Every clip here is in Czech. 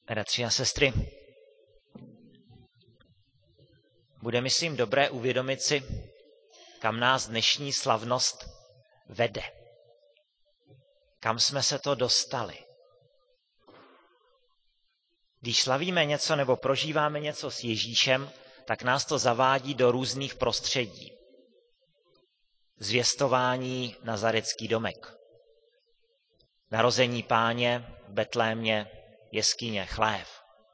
Bratři a sestry, bude, myslím, dobré uvědomit si, kam nás dnešní slavnost vede. Kam jsme se to dostali. Když slavíme něco nebo prožíváme něco s Ježíšem, tak nás to zavádí do různých prostředí. Zvěstování nazarecký domek. Narození Páně v Betlémě, jeskyně, chlév.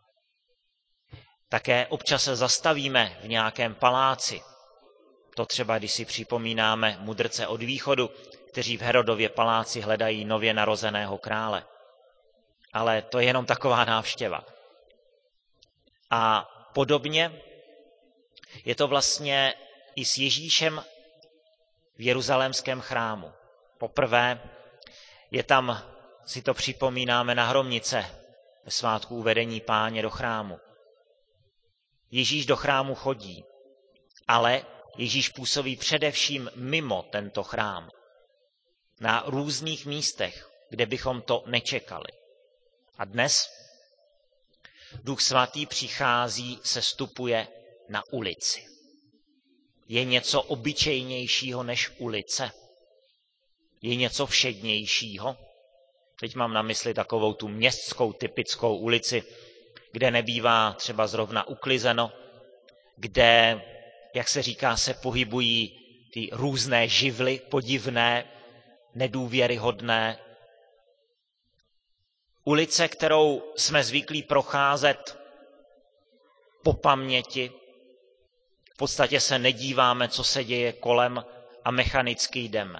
Také občas se zastavíme v nějakém paláci. To třeba, když si připomínáme mudrce od východu, kteří v Herodově paláci hledají nově narozeného krále. Ale to je jenom taková návštěva. A podobně je to vlastně i s Ježíšem v jeruzalémském chrámu. Poprvé je tam, si to připomínáme, na Hromnice ve svátku uvedení Páně do chrámu. Ježíš do chrámu chodí, ale Ježíš působí především mimo tento chrám. Na různých místech, kde bychom to nečekali. A dnes Duch Svatý přichází, sestupuje na ulici. Je něco obyčejnějšího než ulice? Je něco všednějšího? Teď mám na mysli takovou tu městskou typickou ulici, kde nebývá třeba zrovna uklizeno, kde, jak se říká, se pohybují ty různé živly, podivné, nedůvěryhodné. Ulice, kterou jsme zvyklí procházet po paměti, v podstatě se nedíváme, co se děje kolem a mechanicky jdeme.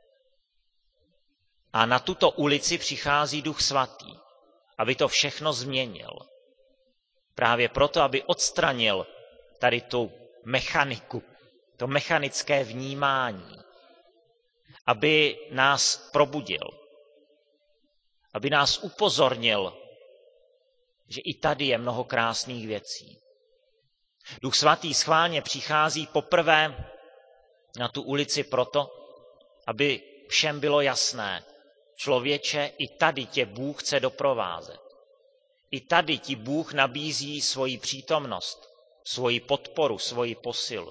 A na tuto ulici přichází Duch Svatý, aby to všechno změnil. Právě proto, aby odstranil tady tu mechaniku, to mechanické vnímání, aby nás probudil, aby nás upozornil, že i tady je mnoho krásných věcí. Duch Svatý schválně přichází poprvé na tu ulici proto, aby všem bylo jasné, člověče, i tady tě Bůh chce doprovázet. I tady ti Bůh nabízí svoji přítomnost, svoji podporu, svoji posilu.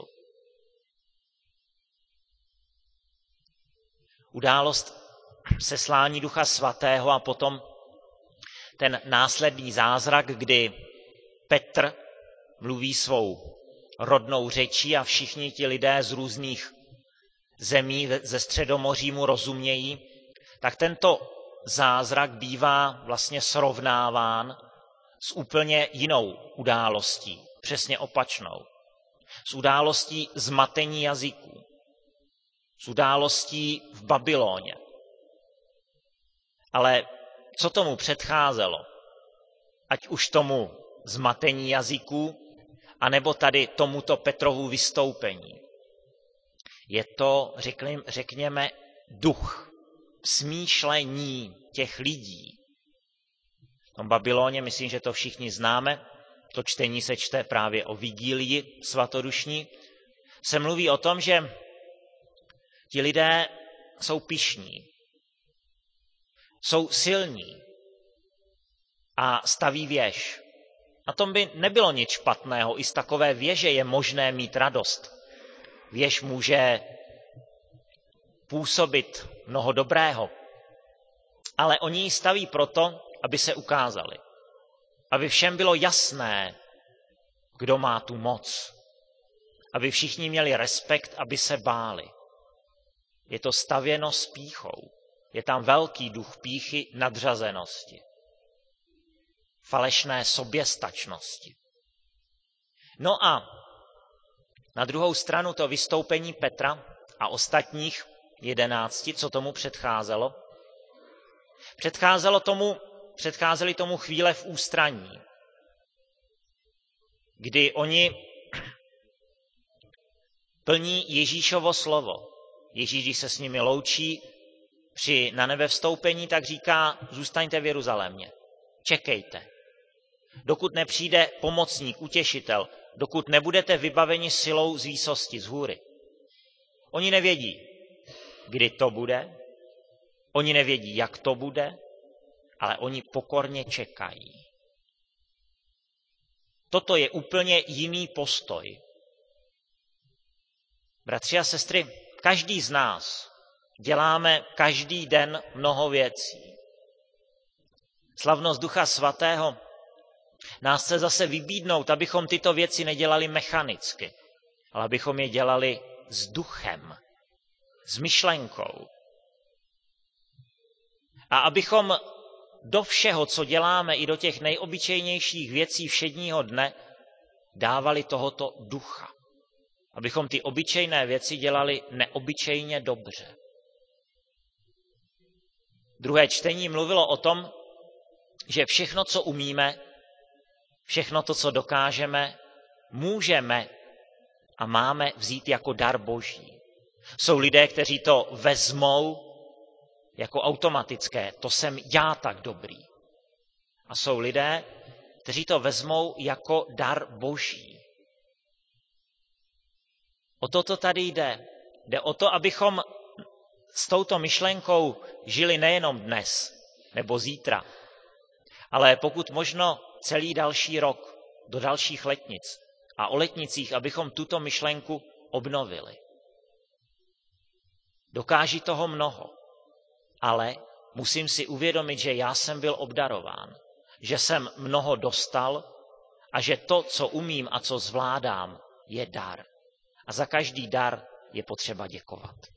Událost seslání Ducha Svatého a potom ten následný zázrak, kdy Petr mluví svou rodnou řečí a všichni ti lidé z různých zemí ze Středomoří mu rozumějí, tak tento zázrak bývá vlastně srovnáván s úplně jinou událostí, přesně opačnou. S událostí zmatení jazyků, s událostí v Babyloně. Ale co tomu předcházelo? Ať už tomu zmatení jazyků, anebo tady tomuto Petrovu vystoupení. Je to, řekněme, duch, smýšlení těch lidí. V tom Babyloně, myslím, že to všichni známe, to čtení se čte právě o vigílii svatodušní, se mluví o tom, že ti lidé jsou pyšní, jsou silní a staví věž. Na tom by nebylo nic špatného, i z takové věže je možné mít radost. Věž může působit mnoho dobrého, ale oni ji staví proto, aby se ukázali. Aby všem bylo jasné, kdo má tu moc. Aby všichni měli respekt, aby se báli. Je to stavěno s pýchou. Je tam velký duch pýchy, nadřazenosti. Falešné soběstačnosti. No a na druhou stranu to vystoupení Petra a ostatních 11, co tomu předcházelo. Předcházely tomu chvíle v ústraní, kdy oni plní Ježíšovo slovo. Ježíš, když se s nimi loučí při na nebe vstoupení, tak říká, zůstaňte v Jeruzalémě, čekejte. Dokud nepřijde pomocník, utěšitel, dokud nebudete vybaveni silou z výsosti, z hůry. Oni nevědí, kdy to bude, oni nevědí, jak to bude, ale oni pokorně čekají. Toto je úplně jiný postoj. Bratři a sestry, každý z nás děláme každý den mnoho věcí. Slavnost Ducha Svatého nás chce zase vybídnout, abychom tyto věci nedělali mechanicky, ale abychom je dělali s duchem, s myšlenkou. A abychom do všeho, co děláme, i do těch nejobyčejnějších věcí všedního dne, dávali tohoto ducha. Abychom ty obyčejné věci dělali neobyčejně dobře. Druhé čtení mluvilo o tom, že všechno, co umíme, všechno to, co dokážeme, můžeme a máme vzít jako dar Boží. Jsou lidé, kteří to vezmou jako automatické, to jsem já tak dobrý. A jsou lidé, kteří to vezmou jako dar Boží. O to tady jde. Jde o to, abychom s touto myšlenkou žili nejenom dnes nebo zítra, ale pokud možno celý další rok, do dalších letnic. A o letnicích, abychom tuto myšlenku obnovili. Dokáží toho mnoho, ale musím si uvědomit, že já jsem byl obdarován, že jsem mnoho dostal a že to, co umím a co zvládám, je dar. A za každý dar je potřeba děkovat.